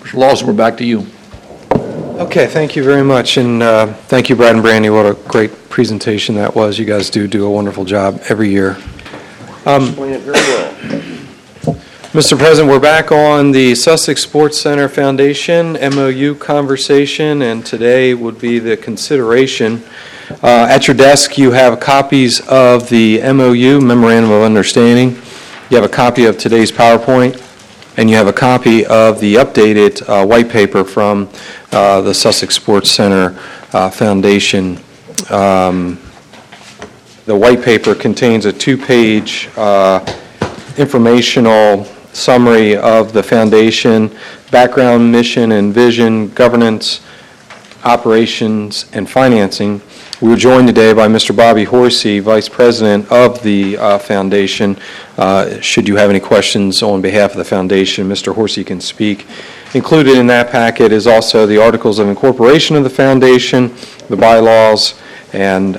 Mr. Lawson, we're back to you. Okay, thank you very much, and thank you, Brad and Brandy. What a great presentation that was. You guys do a wonderful job every year. Explain it very well. Mr. President, we're back on the Sussex Sports Center Foundation MOU conversation, and today would be the consideration. At your desk, you have copies of the MOU, Memorandum of Understanding. You have a copy of today's PowerPoint, and you have a copy of the updated white paper from the Sussex Sports Center Foundation. The white paper contains a two-page informational summary of the foundation, background, mission, and vision, governance, operations, and financing. We were joined today by Mr. Bobby Horsey, Vice President of the foundation. Should you have any questions on behalf of the foundation, Mr. Horsey can speak. Included in that packet is also the Articles of Incorporation of the foundation, the bylaws, and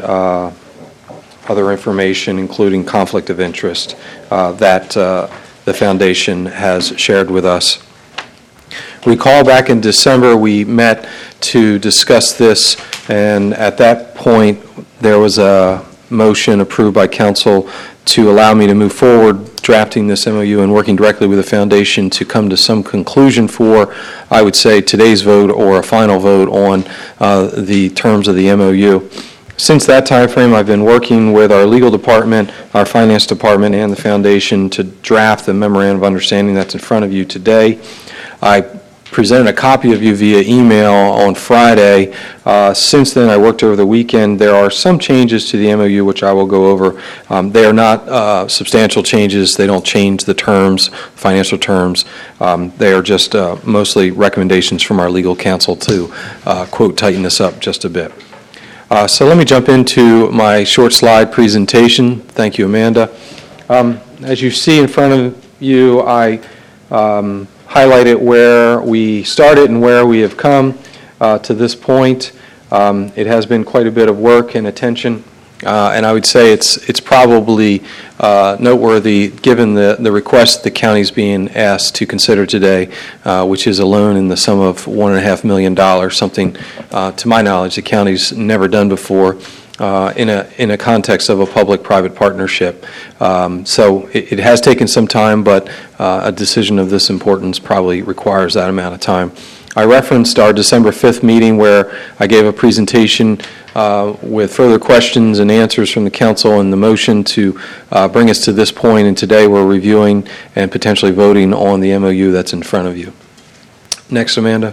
other information, including conflict of interest that the foundation has shared with us. Recall back in December we met to discuss this, and at that point there was a motion approved by council to allow me to move forward drafting this MOU and working directly with the foundation to come to some conclusion for, I would say, today's vote or a final vote on the terms of the MOU. Since that time frame, I've been working with our legal department, our finance department, and the foundation to draft the memorandum of understanding that's in front of you today. I presented a copy of you via email on Friday. Since then, I worked over the weekend. There are some changes to the MOU, which I will go over. They are not substantial changes. They don't change the terms, financial terms. They are just mostly recommendations from our legal counsel to, quote, tighten this up just a bit. So let me jump into my short slide presentation. Thank you, Amanda. As you see in front of you, I highlighted where we started and where we have come to this point. It has been quite a bit of work and attention, and I would say it's probably noteworthy given the request the county's being asked to consider today, which is a loan in the sum of $1.5 million, something to my knowledge the county's never done before in a context of a public-private partnership. So it has taken some time, but a decision of this importance probably requires that amount of time. I referenced our December 5th meeting where I gave a presentation with further questions and answers from the council and the motion to bring us to this point, and today we're reviewing and potentially voting on the MOU that's in front of you. Next, Amanda.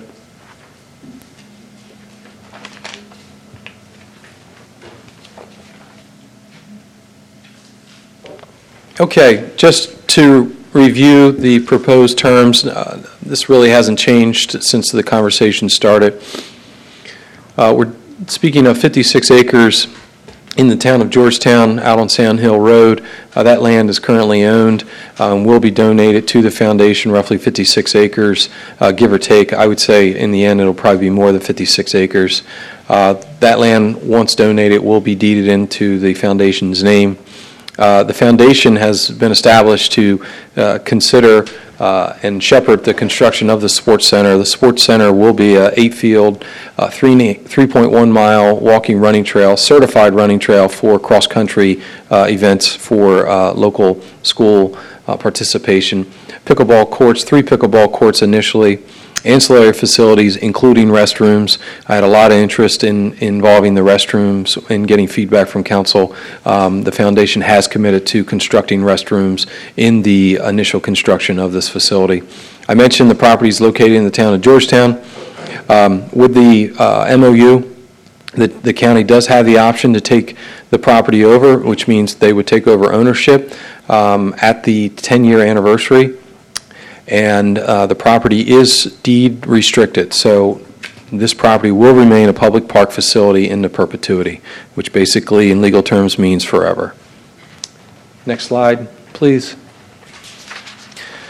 Okay, just to review the proposed terms, this really hasn't changed since the conversation started. We're speaking of 56 acres in the town of Georgetown out on Sand Hill Road. That land is currently owned and will be donated to the foundation, roughly 56 acres, give or take. I would say in the end it'll probably be more than 56 acres. That land, once donated, will be deeded into the foundation's name. The foundation has been established to consider and shepherd the construction of the sports center. The sports center will be an 8-field, 3.1-mile walking running trail, certified running trail for cross-country events for local school participation. Pickleball courts, 3 pickleball courts initially. Ancillary facilities, including restrooms. I had a lot of interest in involving the restrooms and getting feedback from council. The foundation has committed to constructing restrooms in the initial construction of this facility. I mentioned the property is located in the town of Georgetown. With the MOU, the county does have the option to take the property over, which means they would take over ownership at the 10-year anniversary. And the property is deed restricted, so this property will remain a public park facility into perpetuity, which basically in legal terms means forever. Next slide, please.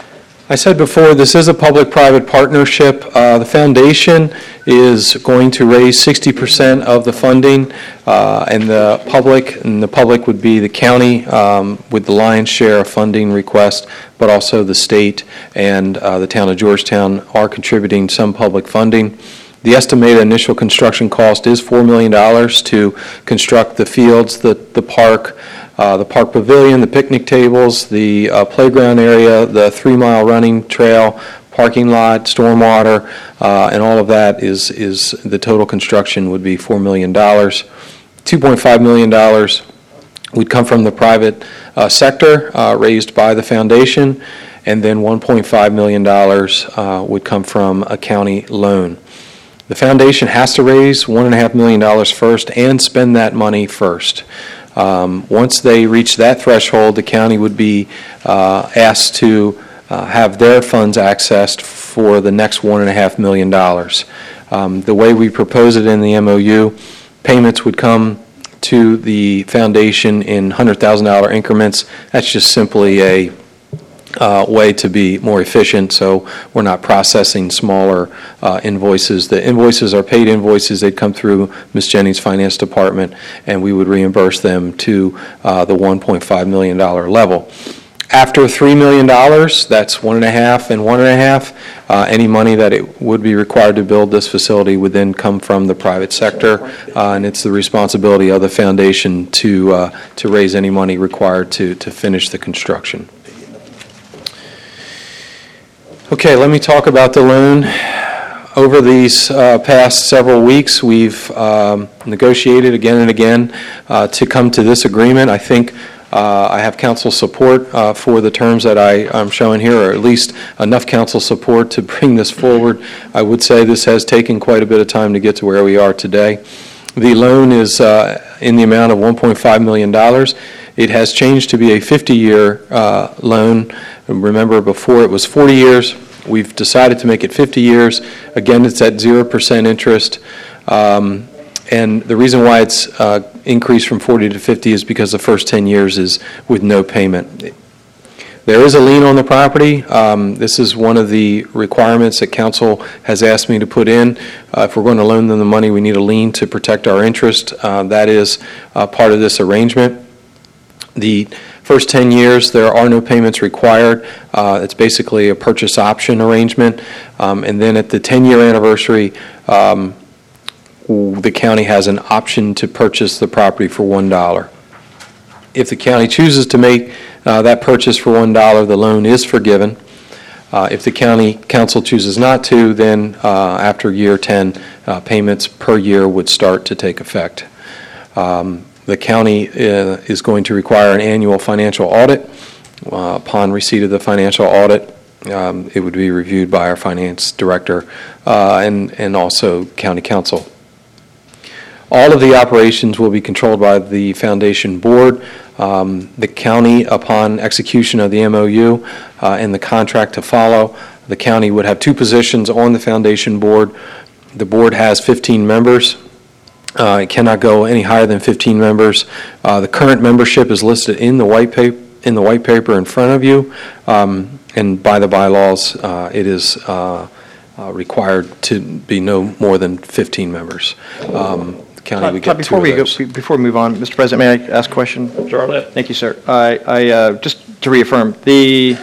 I said before, this is a public-private partnership. The foundation is going to raise 60% of the funding, and the public would be the county with the lion's share of funding request, but also the state and the town of Georgetown are contributing some public funding. The estimated initial construction cost is $4 million to construct the fields, the park pavilion, the picnic tables, the playground area, the 3-mile running trail, parking lot, stormwater, and all of that is the total construction would be $4 million. $2.5 million would come from the private sector raised by the foundation, and then $1.5 million would come from a county loan. The foundation has to raise $1.5 million first and spend that money first. Once they reach that threshold, the county would be asked to have their funds accessed for the next $1.5 million. The way we propose it in the MOU, payments would come to the foundation in $100,000 increments. That's just simply a way to be more efficient, so we're not processing smaller invoices. The invoices are paid invoices. They'd come through Ms. Jennings' finance department, and we would reimburse them to the $1.5 million level. After $3 million, that's 1.5 and 1.5. Any money that it would be required to build this facility would then come from the private sector, and it's the responsibility of the foundation to raise any money required to finish the construction. Okay, let me talk about the loan. Over these past several weeks, we've negotiated again and again to come to this agreement. I think I have council support for the terms that I'm showing here, or at least enough council support to bring this forward. I would say this has taken quite a bit of time to get to where we are today. The loan is in the amount of $1.5 million. It has changed to be a 50-year loan. Remember, before it was 40 years. We've decided to make it 50 years. Again, it's at 0% interest. And the reason why it's increased from 40 to 50 is because the first 10 years is with no payment. There is a lien on the property. This is one of the requirements that council has asked me to put in. If we're going to loan them the money, we need a lien to protect our interest. That is part of this arrangement. The first 10 years, there are no payments required. It's basically a purchase option arrangement. And then at the 10-year anniversary, the county has an option to purchase the property for $1. If the county chooses to make that purchase for $1, the loan is forgiven. If the county council chooses not to, then after year 10, payments per year would start to take effect. The county is going to require an annual financial audit. Upon receipt of the financial audit, it would be reviewed by our finance director and also county council. All of the operations will be controlled by the foundation board. The county, upon execution of the MOU and the contract to follow, the county would have 2 positions on the foundation board. The board has 15 members. It cannot go any higher than 15 members. The current membership is listed in the white paper in front of you, and by the bylaws, it is required to be no more than 15 members. The county would get before 2 of those. before we move on, Mr. President, may I ask a question? Sure. Thank you, sir. I just to reaffirm the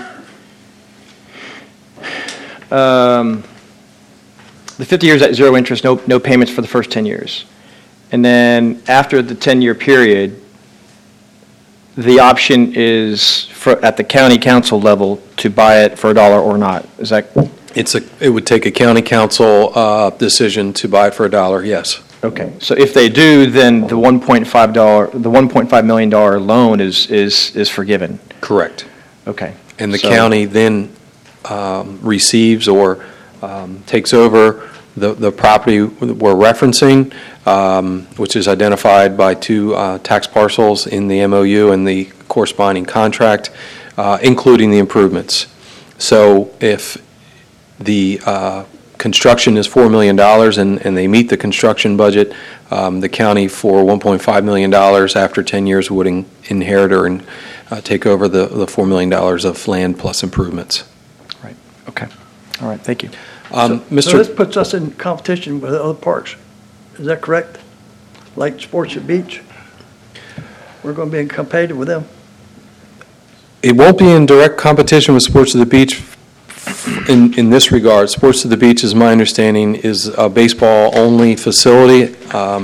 50 years at 0 interest, no payments for the first 10 years. And then after the 10-year period, the option is at the county council level to buy it for $1 or not. Is that? It would take a county council decision to buy it for $1, yes. Okay. So if they do, then the $1.5 million loan is forgiven. Correct. Okay. And the county then receives or takes over the property we're referencing, which is identified by 2 tax parcels in the MOU and the corresponding contract, including the improvements. So if the construction is $4 million and they meet the construction budget, the county for $1.5 million after 10 years would inherit or take over the $4 million of land plus improvements. Right. Okay. All right, thank you. So Mr. this puts us in competition with other parks. Is that correct? Like Sports at Beach? We're going to be competitive with them? It won't be in direct competition with Sports of the Beach in this regard. Sports of the Beach, is my understanding, is a baseball-only facility.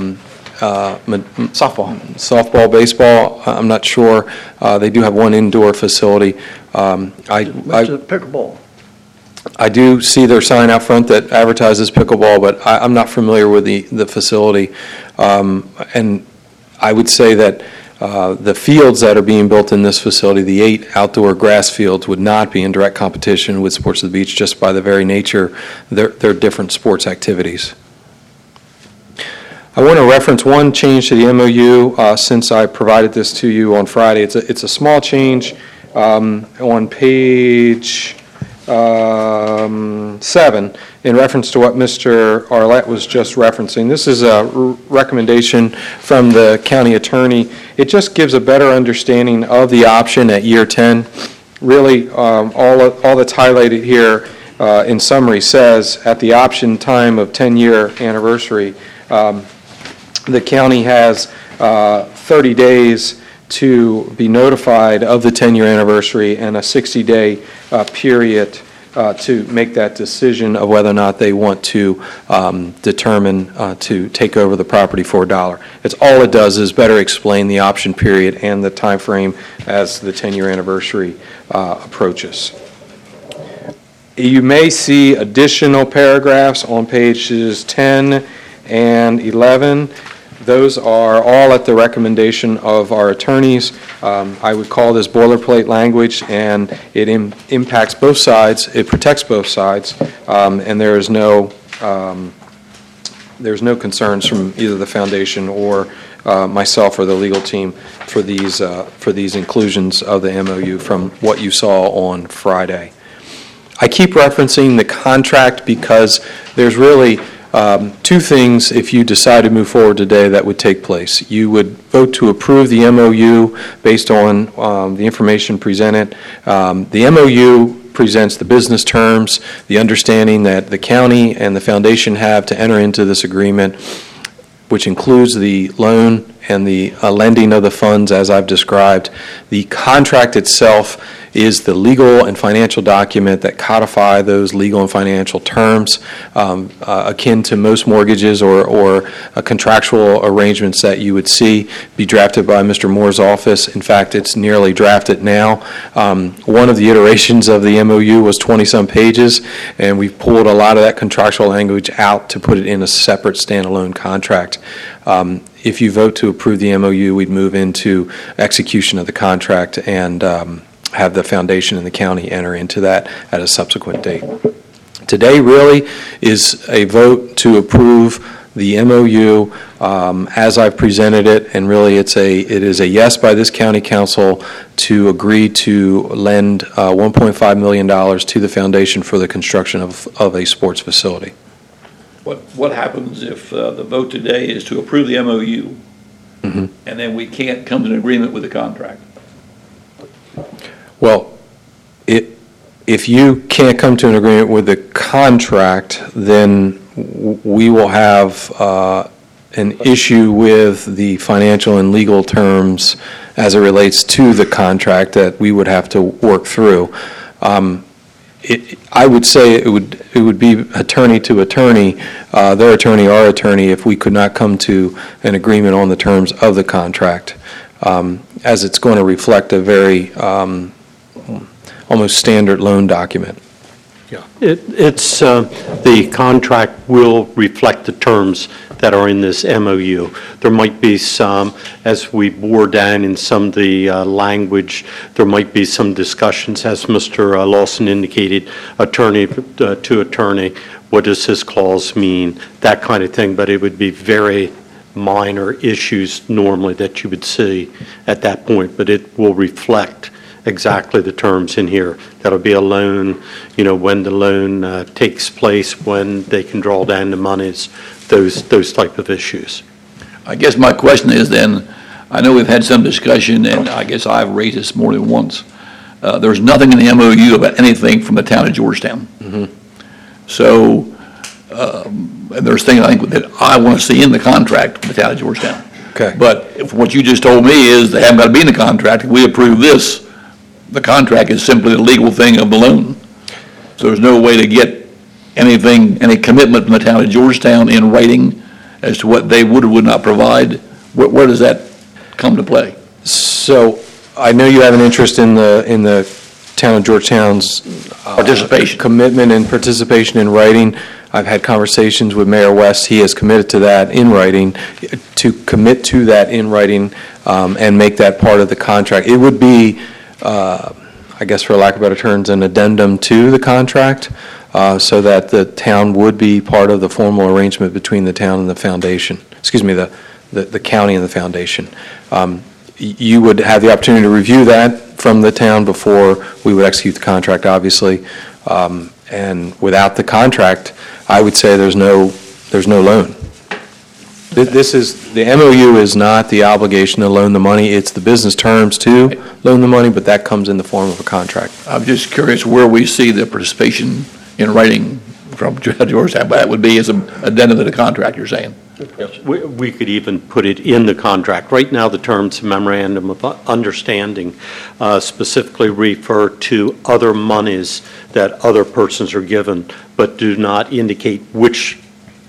Softball, baseball, I'm not sure. They do have one indoor facility. Which is pickleball. I do see their sign out front that advertises pickleball, but I'm not familiar with the facility. And I would say that the fields that are being built in this facility, the 8 outdoor grass fields, would not be in direct competition with Sports of the Beach just by the very nature they're different sports activities. I want to reference one change to the MOU since I provided this to you on Friday. It's a small change on page 7 in reference to what Mr. Arlett was just referencing. This is a recommendation from the county attorney. It just gives a better understanding of the option at year 10. Really, all that's highlighted here in summary says at the option time of 10-year anniversary, the county has 30 days to be notified of the 10-year anniversary and a 60-day period to make that decision of whether or not they want to determine to take over the property for $1. It's all it does is better explain the option period and the time frame as the 10-year anniversary approaches. You may see additional paragraphs on pages 10 and 11. Those are all at the recommendation of our attorneys. I would call this boilerplate language, and it impacts both sides. It protects both sides, and there's no concerns from either the foundation or myself or the legal team for these inclusions of the MOU from what you saw on Friday. I keep referencing the contract because there's really two things if you decide to move forward today that would take place. You would vote to approve the MOU based on the information presented. The MOU presents the business terms, the understanding that the county and the foundation have to enter into this agreement, which includes the loan and the lending of the funds as I've described. The contract itself is the legal and financial document that codify those legal and financial terms akin to most mortgages or contractual arrangements that you would see be drafted by Mr. Moore's office. In fact, it's nearly drafted now. One of the iterations of the MOU was 20-some pages, and we've pulled a lot of that contractual language out to put it in a separate standalone contract. If you vote to approve the MOU, we'd move into execution of the contract and have the foundation and the county enter into that at a subsequent date. Today really is a vote to approve the MOU as I've presented it, and really it is a yes by this county council to agree to lend $1.5 million to the foundation for the construction of a sports facility. What happens if the vote today is to approve the MOU, and then we can't come to an agreement with the contract? Well, if you can't come to an agreement with the contract, then we will have an issue with the financial and legal terms as it relates to the contract that we would have to work through. I would say it would be attorney to attorney, their attorney, our attorney, if we could not come to an agreement on the terms of the contract, as it's going to reflect a very almost standard loan document. Yeah, it's the contract will reflect the terms that are in this MOU. There might be some, as we bore down in some of the language, there might be some discussions, as Mr. Lawson indicated, attorney to attorney, what does this clause mean, that kind of thing, but it would be very minor issues normally that you would see at that point, but it will reflect exactly the terms in here. That'll be a loan, when the loan takes place, when they can draw down the monies, those type of issues. I guess my question is then, I know we've had some discussion, and I guess I've raised this more than once. There's nothing in the MOU about anything from the town of Georgetown. So, and there's things I think that I want to see in the contract with the town of Georgetown. Okay. But if what you just told me is they haven't got to be in the contract, if we approve this, the contract is simply the legal thing of the loan. So there's no way to get anything, any commitment from the town of Georgetown in writing as to what they would or would not provide. Where does that come to play? So I know you have an interest in the town of Georgetown's Participation. commitment and participation in writing. I've had conversations with Mayor West. He has committed to that in writing, to commit to that in writing and make that part of the contract. It would be, I guess for lack of better terms, an addendum to the contract so that the town would be part of the formal arrangement between the town and the foundation, excuse me, the county and the foundation. You would have the opportunity to review that from the town before we would execute the contract, obviously. And without the contract, I would say there's no loan. This is, the MOU is not the obligation to loan the money, it's the business terms to loan the money, but that comes in the form of a contract. I'm just curious where we see the participation in writing from Georgetown, but that would be as an addendum to the contract, you're saying? We could even put it in the contract. Right now, the terms memorandum of understanding specifically refer to other monies that other persons are given, but do not indicate which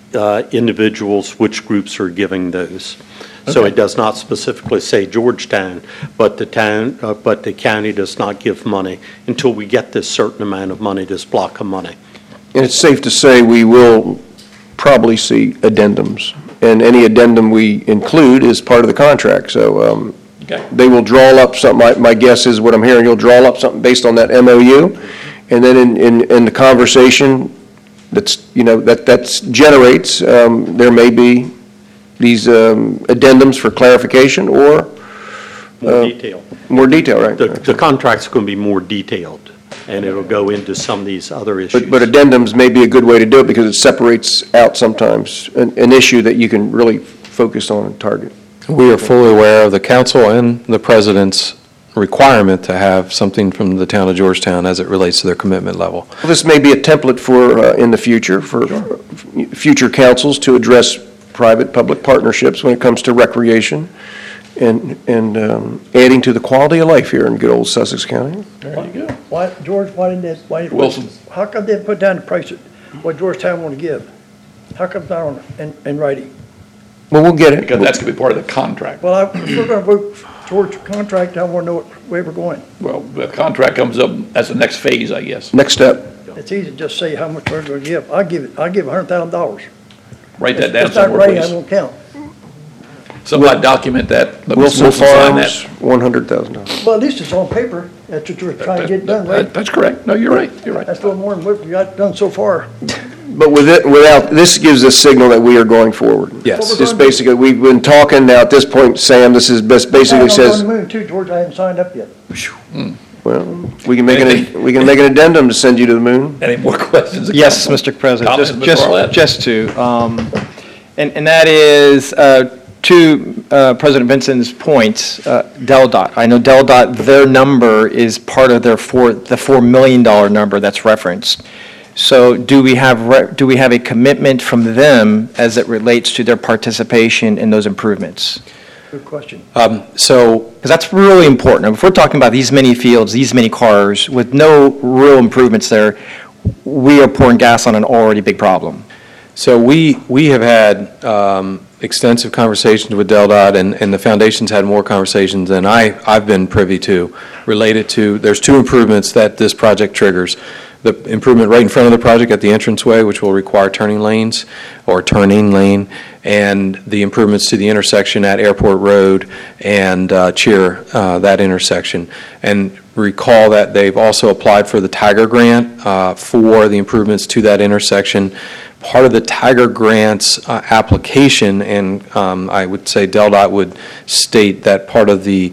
individuals, which groups are giving those. So Okay. it does not specifically say Georgetown, but the town, but the county does not give money until we get this certain amount of money, this block of money. And it's safe to say we will probably see addendums, and any addendum we include is part of the contract, so Okay. they will draw up something, my guess is what I'm hearing, you'll draw up something based on that MOU, and then in the conversation that's, that generates, there may be these addendums for clarification or More detail. more detail, right? The contract's going to be more detailed, and it'll go into some of these other issues. But addendums may be a good way to do it because it separates out sometimes an issue that you can really focus on and target. We are fully aware of the council and the president's requirement to have something from the town of Georgetown as it relates to their commitment level. This may be a template for, in the future, for future councils to address private-public partnerships when it comes to recreation and adding to the quality of life here in good old Sussex County. There you go. Why, George, why didn't they, Wilson. how come they didn't put down the price of what Georgetown want to give? How come it's not on, in writing? Well, we'll get it. Because that's going to be part of the contract. Well, if we're going to vote towards contract, I want to know what way we're going. Well, the contract comes up as the next phase, I guess. Next step. It's easy to just say how much we're going to give. I'll give $100,000. Write that down It's not somewhere, writing, I please. won't count. Somebody document that. Let Mr. Wilson sign that. Farms, $100,000. Well, at least it's on paper. That's what you're trying to get done, right? That's correct. No, you're right. You're right. That's a little more than what we got done so far. But without, this gives a signal that we are going forward. Yes. Just basically, we've been talking now at this point, Sam, this is basically I'm says, on the moon too, George, I haven't signed up yet. well, we can make an addendum to send you to the moon. Any more questions? Yes, Mr. President, Comments, Ms. Barlett? just to, and that is to President Vinson's points, DelDOT. I know DelDOT, their number is part of the $4 million number that's referenced. So do we have a commitment from them as it relates to their participation in those improvements? Good question. So Because that's really important. If we're talking about these many fields, these many cars, with no real improvements there, we are pouring gas on an already big problem. So we have had extensive conversations with DelDOT, and the foundation's had more conversations than I've been privy to, related to, there's two improvements that this project triggers. The improvement right in front of the project at the entranceway, which will require turning lanes, or turning lane, and the improvements to the intersection at Airport Road and Cheer, that intersection. And recall that they've also applied for the Tiger Grant for the improvements to that intersection. Part of the Tiger Grant's application, and I would say DelDOT would state that part of the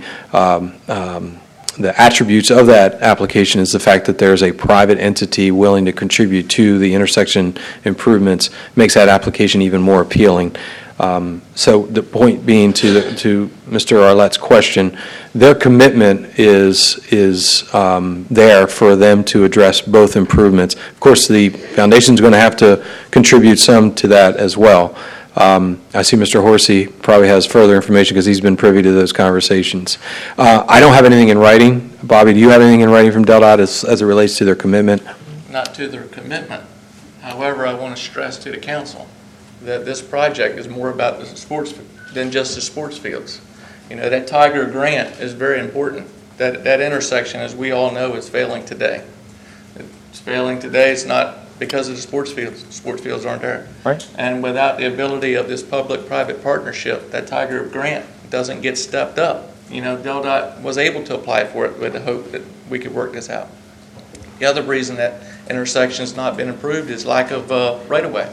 attributes of that application is the fact that there's a private entity willing to contribute to the intersection improvements, makes that application even more appealing. So the point being to Mr. Arlett's question, their commitment is there for them to address both improvements. Of course, the foundation's going to have to contribute some to that as well. I see Mr. Horsey probably has further information because he's been privy to those conversations. I don't have anything in writing. Bobby, do you have anything in writing from DelDOT as it relates to their commitment? Not to their commitment. However, I want to stress to the council that this project is more about the sports than just the sports fields. You know, that Tiger grant is very important. That intersection, as we all know, is failing today. It's failing today. It's not because of the sports fields. Sports fields aren't there. Right. And without the ability of this public-private partnership, that Tiger grant doesn't get stepped up. You know, DelDOT was able to apply for it with the hope that we could work this out. The other reason that intersection's not been improved is lack of right-of-way.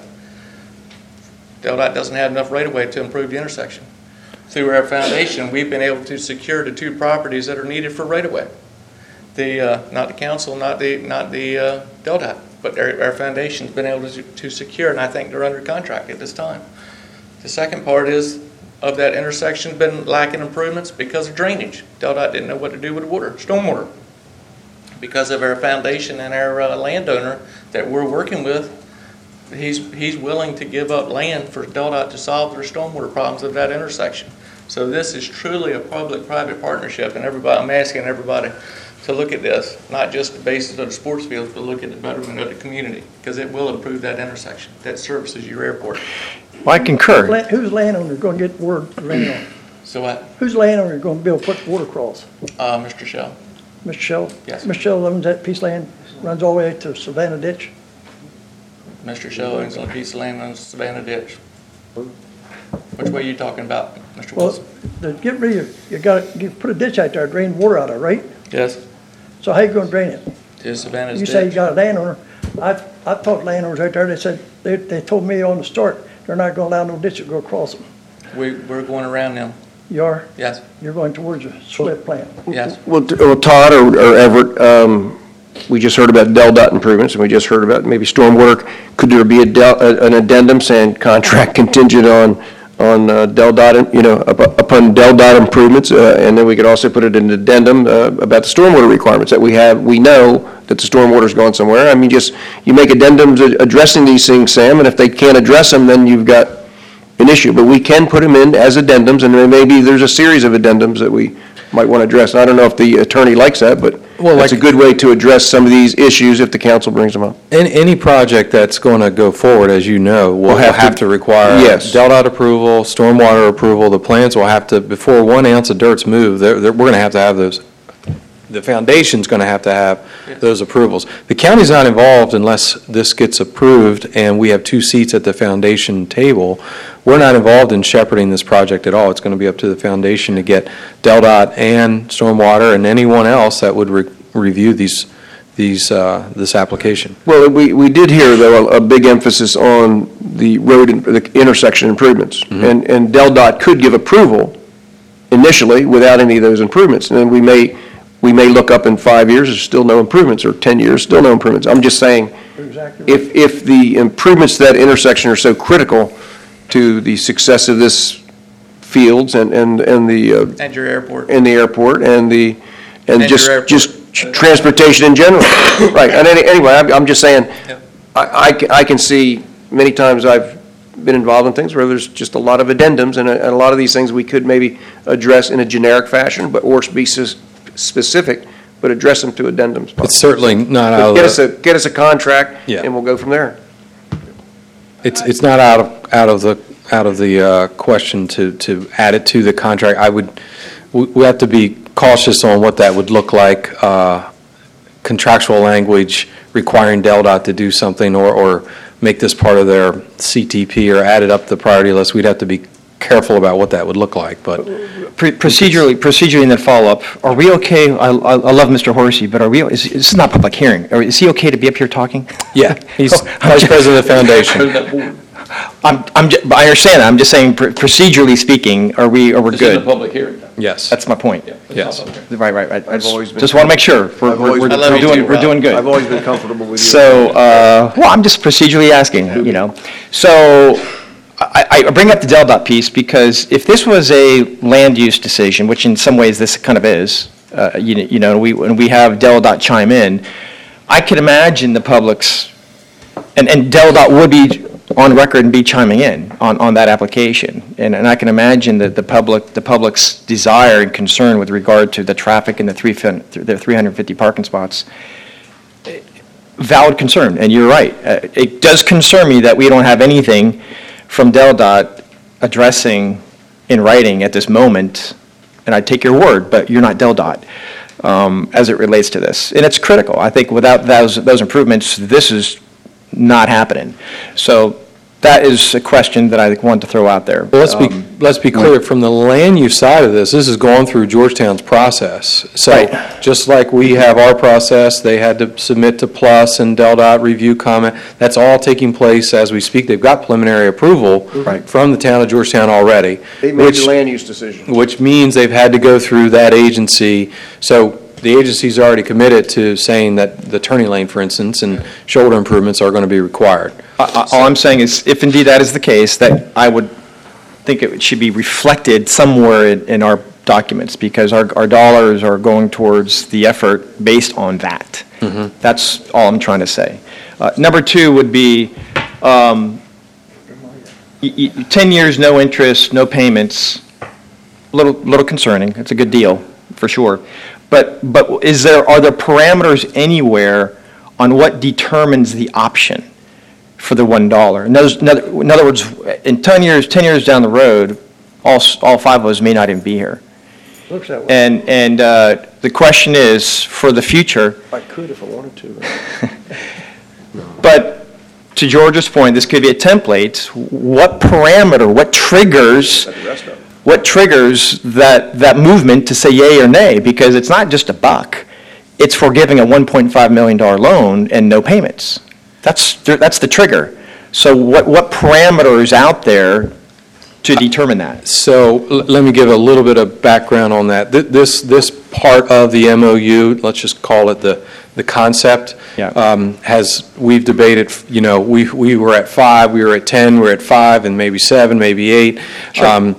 DelDOT doesn't have enough right-of-way to improve the intersection. Through our foundation, we've been able to secure the 2 properties that are needed for right-of-way. Not the council, not the DelDOT, but our foundation's been able to secure, and I think they're under contract at this time. The second part is, of that intersection, been lacking improvements because of drainage. DelDOT didn't know what to do with the water, stormwater. Because of our foundation and our landowner that we're working with, he's willing to give up land for DelDOT to solve their stormwater problems of that intersection. So this is truly a public-private partnership, and I'm asking everybody to look at this, not just the basis of the sports fields, but look at the betterment of the community, because it will improve that intersection that services your airport. Well, I concur. Whose landowner is going to get water to rain on? So what, Whose landowner is going to be able to put water across? Mr. Shell? Mr. Shell? Yes. Mr. Shell owns that piece of land, runs all the way to Savannah Ditch. Mr. Shell owns a piece of land on Savannah Ditch. Which way are you talking about, Mr. Well, Wilson? to get rid of, you put a ditch out there, drain water out of, right? Yes, So how you going to drain it? to Savannah's You say you Ditch. got a landowner. I've talked to landowners out there, they said, they told me on the start, they're not going to allow no ditch to go across them. We're going around them, You are? yes, You're going towards a split plant. yes. Well, Todd or Everett, we just heard about DelDOT improvements, and we just heard about maybe stormwater. Could there be an addendum saying contract contingent on DelDOT, upon DelDOT improvements? And then we could also put it in an addendum about the stormwater requirements that we know that the stormwater's going somewhere. I mean, you make addendums addressing these things, Sam, and if they can't address them, then you've got an issue. But we can put them in as addendums, and then maybe there's a series of addendums that we might want to address. And I don't know if the attorney likes that, but that's a good way to address some of these issues if the council brings them up. Any project that's going to go forward, as you know, will have to require Yes. DelDOT approval, stormwater approval. The plans will have to, before 1 ounce of dirt's moved, we're going to have those. The foundation's going to have those approvals. The county's not involved unless this gets approved and we have 2 seats at the foundation table. We're not involved in shepherding this project at all. It's going to be up to the foundation to get DelDOT and stormwater and anyone else that would review this application. Well, we did hear, though, a big emphasis on the road and the intersection improvements. And DelDOT could give approval initially without any of those improvements. And then we may look up in 5 years, there's still no improvements, or 10 years, still no improvements. I'm just saying, You're exactly right. if the improvements to that intersection are so critical to the success of this fields and the, And your airport. and the airport and And just your airport. just transportation in general. Right, and anyway, I'm just saying, Yep. I can see many times I've been involved in things where there's just a lot of addendums, and a lot of these things we could maybe address in a generic fashion, or be specific, but address them to addendums. It's certainly not out Get of the, get us a contract, Yeah. and we'll go from there. it's not out of the question to add it to the contract. We have to be cautious on what that would look like, contractual language requiring DelDOT to do something or make this part of their CTP or add it up the priority list. We'd have to be careful about what that would look like, but Procedurally in that follow-up, are we okay, I love Mr. Horsey, but this is not public hearing. Is he okay to be up here talking? yeah, he's Vice President of the Foundation. I understand that, I'm just saying procedurally speaking, are we This is a good? public hearing. Yes. That's my point. Yeah, it's Yes. not public hearing. Right. I I've always been- just want to make sure, I've always been- I love you too, we're doing good. I've always been comfortable with you. So, well, I'm just procedurally asking, So, I bring up the Del Dot piece because if this was a land use decision, which in some ways this kind of is, when we have Del Dot chime in, I could imagine the public's, and Del Dot would be on record and be chiming in on that application. And I can imagine that the public's desire and concern with regard to the traffic in the 350 parking spots, valid concern, and you're right. It does concern me that we don't have anything from Del Dot addressing in writing at this moment, and I take your word, but you're not Del Dot, as it relates to this. And it's critical. I think without those improvements, this is not happening. So that is a question that I wanted to throw out there. Well, let's be clear, from the land use side of this has gone through Georgetown's process. So Right. just like we have our process, they had to submit to Plus and Del Dot review comment. That's all taking place as we speak. They've got preliminary approval Right. from the town of Georgetown already. They made which- the land use decision. Which means they've had to go through that agency. So the agency's already committed to saying that the turning lane, for instance, and shoulder improvements are going to be required. All I'm saying is, if indeed that is the case, that I would think it should be reflected somewhere in our documents, because our dollars are going towards the effort based on that. That's all I'm trying to say. Number two would be, 10 years, no interest, no payments, little concerning. It's a good deal, for sure. But are there parameters anywhere on what determines the option for the $1? In other words, in 10 years down the road, all five of us may not even be here. Looks that way. And the question is, for the future, I could if I wanted to. but to George's point, this could be a template. What parameter, what triggers But the rest of it. what triggers that movement to say yay or nay? Because it's not just a buck. It's for giving a $1.5 million loan and no payments. That's the trigger. So what parameter is out there to determine that? So let me give a little bit of background on that. This part of the MOU, let's just call it the concept, Yeah. we've debated, we were at 5, we were at 10, we're at 5, and maybe 7, maybe 8. Sure.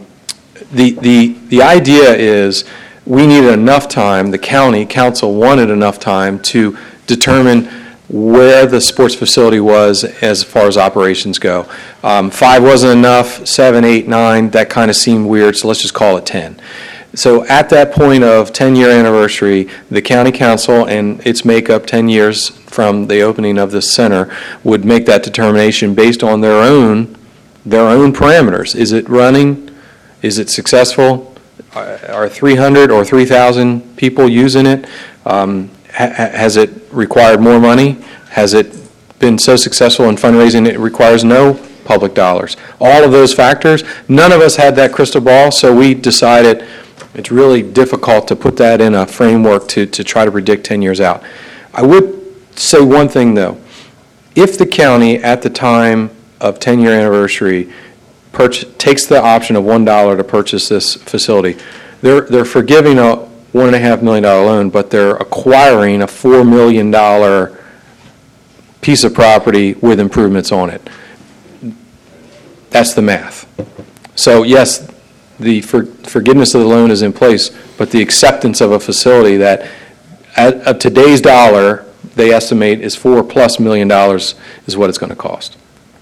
The idea is, we needed enough time, the county council wanted enough time to determine where the sports facility was as far as operations go. 5 wasn't enough, 7, 8, 9, that kind of seemed weird, so let's just call it 10. So at that point of 10-year anniversary, the county council and its makeup 10 years from the opening of this center would make that determination based on their own parameters. Is it running? Is it successful? Are 300 or 3,000 people using it? Has it required more money? Has it been so successful in fundraising it requires no public dollars? All of those factors, none of us had that crystal ball, so we decided it's really difficult to put that in a framework to try to predict 10 years out. I would say one thing, though. If the county, at the time of 10-year anniversary, takes the option of $1 to purchase this facility, they're forgiving a $1.5 million loan, but they're acquiring a $4 million piece of property with improvements on it. That's the math. So yes, the forgiveness of the loan is in place, but the acceptance of a facility that at today's dollar, they estimate is $4+ million is what it's going to cost.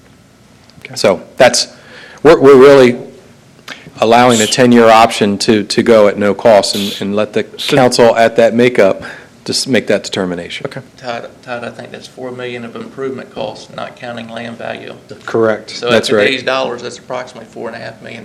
So we're really allowing a 10-year option to go at no cost and let the council at that makeup just make that determination. Okay. Todd, I think that's $4 million of improvement costs, not counting land value. Correct. So at That's right. today's dollars, that's approximately $4.5 million.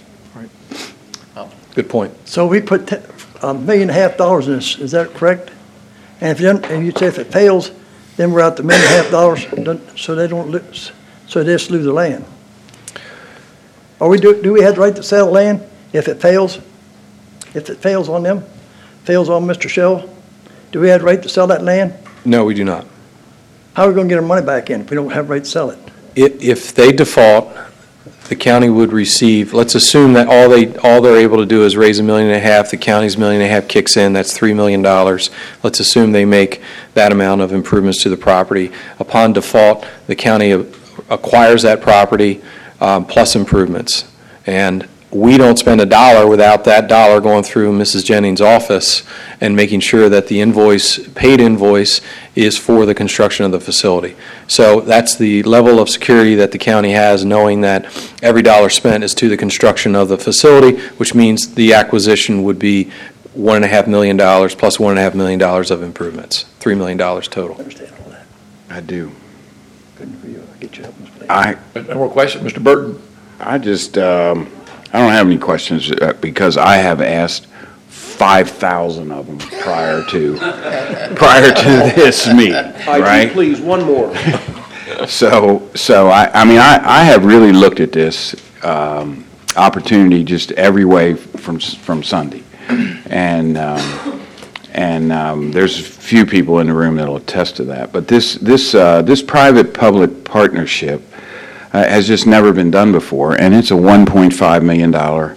Good point. So we put $1.5 million in this, is that correct? And and you say if it fails, then we're out the $1.5 million, so they don't lose, so they just lose the land. Or do we have the right to sell land if it fails? If it fails on them, fails on Mr. Shell, do we have the right to sell that land? No, we do not. How are we going to get our money back in if we don't have the right to sell it? If they default, the county would receive, let's assume that all they're able to do is raise $1.5 million, the county's $1.5 million kicks in, that's $3 million. Let's assume they make that amount of improvements to the property. Upon default, the county acquires that property, plus improvements. And we don't spend a dollar without that dollar going through Mrs. Jennings' office and making sure that the paid invoice is for the construction of the facility. So that's the level of security that the county has, knowing that every dollar spent is to the construction of the facility, which means the acquisition would be $1.5 million plus $1.5 million of improvements, $3 million total. Understand all that. I do. Good for you. I'll get you up and play. Any more questions, Mr. Burton? I just, I don't have any questions because I have asked 5,000 of them prior to this meeting, right? Please, one more. So I mean, I have really looked at this opportunity just every way from Sunday. And there's a few people in the room that'll attest to that. But this private-public partnership has just never been done before, and it's a $1.5 million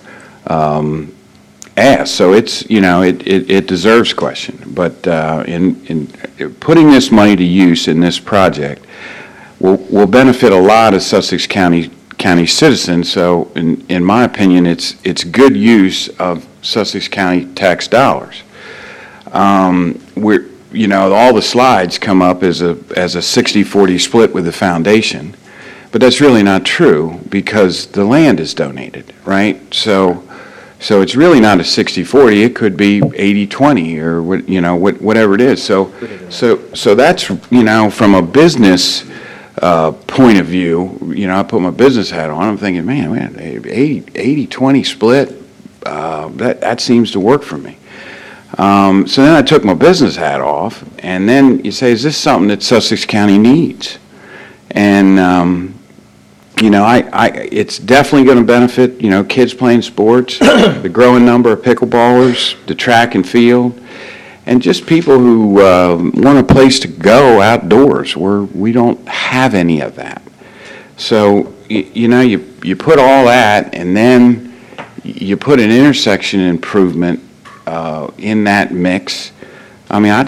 ask. So it's, you know, it deserves question. But in putting this money to use in this project will benefit a lot of Sussex County citizens. So in my opinion, it's good use of Sussex County tax dollars. You know, all the slides come up as a 60-40 split with the foundation. But that's really not true because the land is donated, right? So it's really not a 60-40. It could be 80-20 or whatever it is. So that's, you know, from a business point of view, you know, I put my business hat on. I'm thinking, man, 80-20 split. That seems to work for me. So then I took my business hat off, and then you say, is this something that Sussex County needs? And you know, it's definitely going to benefit, you know, kids playing sports, the growing number of pickleballers, the track and field, and just people who want a place to go outdoors where we don't have any of that. So, you know, you put all that, and then you put an intersection improvement in that mix. I mean, I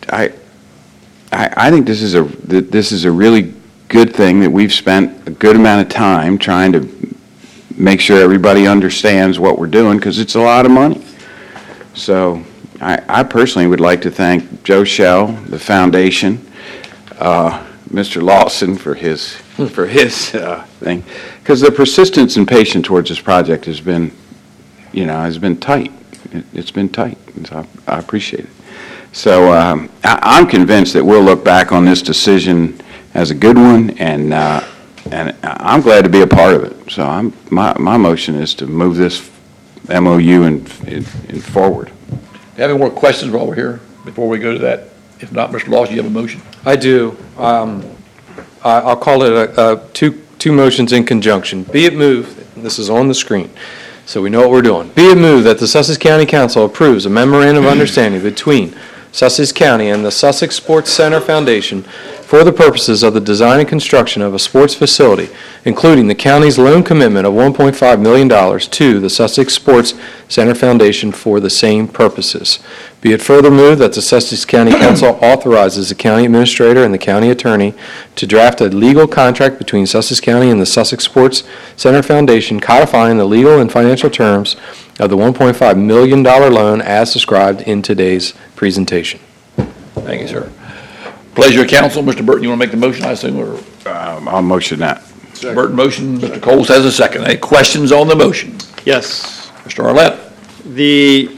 think this is a really good thing that we've spent a good amount of time trying to make sure everybody understands what we're doing, because it's a lot of money. So I personally would like to thank Joe Shell, the foundation, Mr. Lawson for his thing, because the persistence and patience towards this project has been tight. It's been tight, and so I appreciate it. So I'm convinced that we'll look back on this decision as a good one, and I'm glad to be a part of it. So my motion is to move this MOU in forward. Do you have any more questions while we're here before we go to that? If not, Mr. Lawson, you have a motion? I do. I'll call it two motions in conjunction. Be it moved, this is on the screen, so we know what we're doing. Be it moved that the Sussex County Council approves a memorandum of understanding between Sussex County and the Sussex Sports Center Foundation for the purposes of the design and construction of a sports facility, including the county's loan commitment of $1.5 million to the Sussex Sports Center Foundation for the same purposes. Be it further moved that the Sussex County Council authorizes the county administrator and the county attorney to draft a legal contract between Sussex County and the Sussex Sports Center Foundation codifying the legal and financial terms of the $1.5 million loan as described in today's presentation. Thank you, sir. Pleasure of council. Mr. Burton, you want to make the motion, I assume, or? I'll motion that. Burton motion, Mr. Coles has a second. Any questions on the motion? Yes. Mr. Arlett? The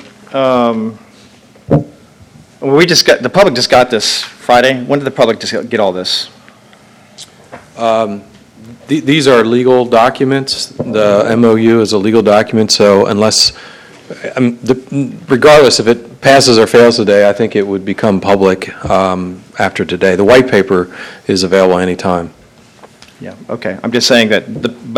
public just got this Friday. When did the public just get all this? These are legal documents. The MOU is a legal document, so unless, regardless if it passes or fails today, I think it would become public after today. The white paper is available anytime. Yeah, okay. I'm just saying that,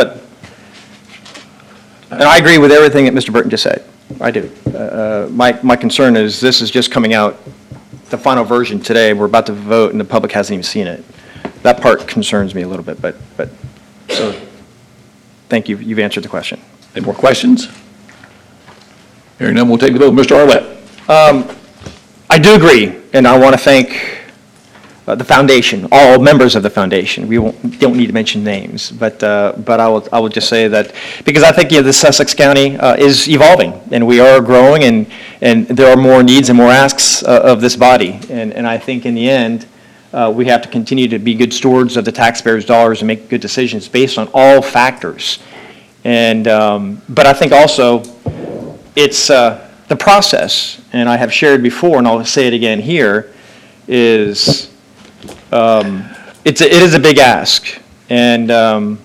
and I agree with everything that Mr. Burton just said. I do. My concern is this is just coming out, the final version today. We're about to vote, and the public hasn't even seen it. That part concerns me a little bit, but so thank you. You've answered the question. Any more questions? Hearing none, we'll take the vote. Mr. Arlett? I do agree, and I want to thank the foundation, all members of the foundation. We don't need to mention names, but I will just say that, because I think, the Sussex County is evolving, and we are growing, and there are more needs and more asks of this body. And I think in the end, we have to continue to be good stewards of the taxpayers' dollars and make good decisions based on all factors. And, but I think also it's the process, and I have shared before, and I'll say it again here, is it is a big ask, and I'm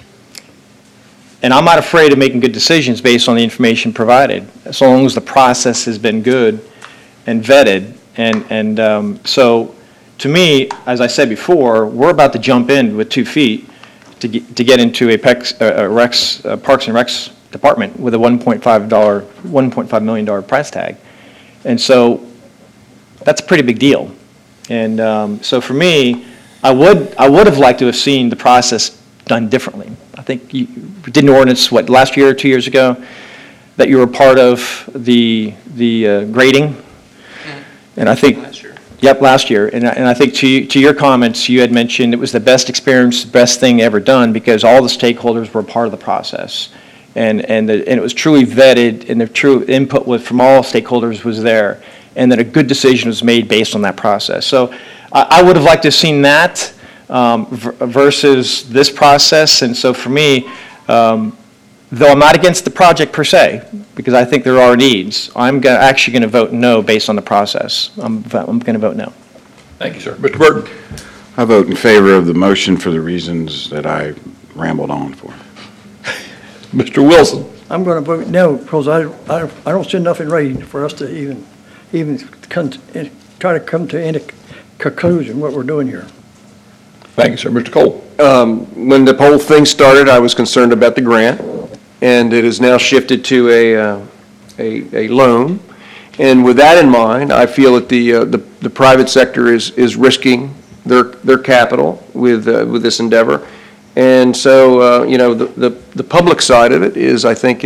not afraid of making good decisions based on the information provided, as long as the process has been good and vetted. And so, to me, as I said before, we're about to jump in with 2 feet to get into a Parks and Recs department with a $1.5 million price tag, and so that's a pretty big deal. And so for me, I would have liked to have seen the process done differently. I think you did an ordinance, last year or 2 years ago, that you were part of the grading, and I think. Last year. Yep, last year. And I think to your comments, you had mentioned it was the best experience, the best thing ever done, because all the stakeholders were part of the process. And it was truly vetted, and the true input from all stakeholders was there, and that a good decision was made based on that process. So I would have liked to have seen that versus this process. And so for me, though I'm not against the project per se, because I think there are needs, I'm actually going to vote no based on the process. I'm going to vote no. Thank you, sir. Mr. Burton? I vote in favor of the motion for the reasons that I rambled on for. Mr. Wilson? I'm going to vote no, because I don't see enough in writing for us to even try to come to any conclusion what we're doing here. Thank you, sir. Mr. Cole? When the whole thing started, I was concerned about the grant, and it has now shifted to a loan. And with that in mind, I feel that the private sector is risking their capital with this endeavor. And so, the public side of it is, I think,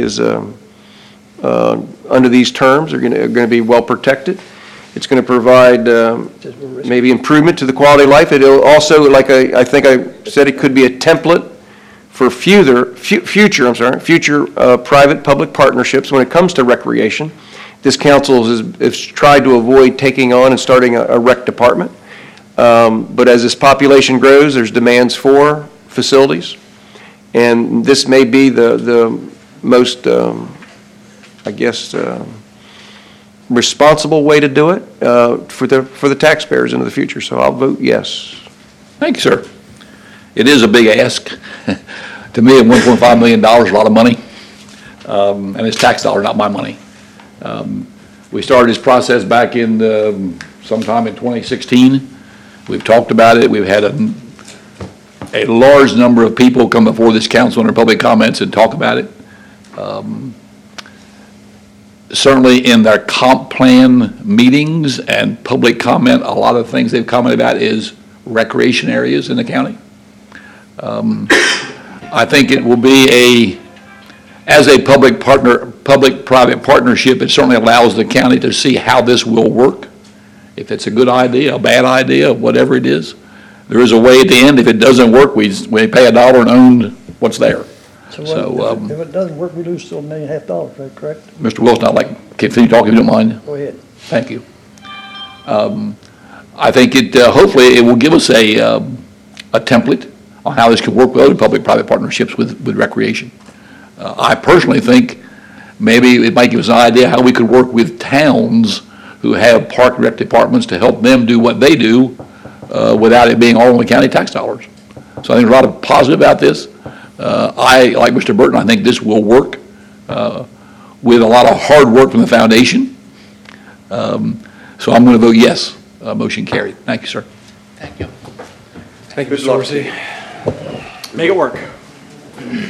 under these terms, are going to be well protected. It's going to provide maybe improvement to the quality of life. It'll also, like I think I said, it could be a template for future private-public partnerships when it comes to recreation. This council has tried to avoid taking on and starting a rec department. But as this population grows, there's demands for facilities. And this may be the most, responsible way to do it for the taxpayers into the future. So I'll vote yes. Thank you, sir. It is a big ask. To me, $1.5 million is a lot of money, and it's tax dollar, not my money. We started this process back in sometime in 2016. We've talked about it. We've had a large number of people come before this council under public comments and talk about it. Certainly in their comp plan meetings and public comment, a lot of things they've commented about is recreation areas in the county. I think it will be as a public-private partnership, it certainly allows the county to see how this will work. If it's a good idea, a bad idea, whatever it is, there is a way at the end. If it doesn't work, we pay $1 and own what's there. So if it doesn't work, we lose still $1.5 million, is that correct? Mr. Wilson, I'd like to continue talking if you don't mind. Go ahead. Thank you. I think hopefully it will give us a template on how this could work with other public-private partnerships with recreation. I personally think maybe it might give us an idea how we could work with towns who have park and rec departments to help them do what they do without it being all on the county tax dollars. So I think there's a lot of positive about this. I, like Mr. Burton, I think this will work with a lot of hard work from the foundation. So I'm going to vote yes. Motion carried. Thank you, sir. Thank you. Thank you, Mr. Dorsey. Make it work.